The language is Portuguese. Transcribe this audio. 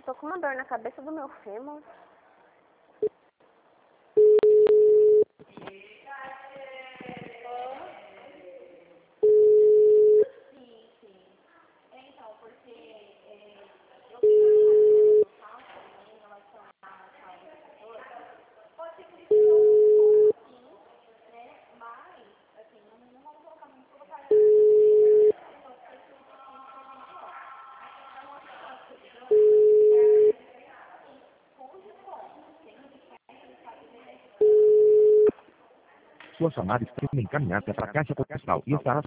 tô com uma dor na cabeça do meu fêmur. Sua chamada está sendo encaminhada para a caixa postal e estará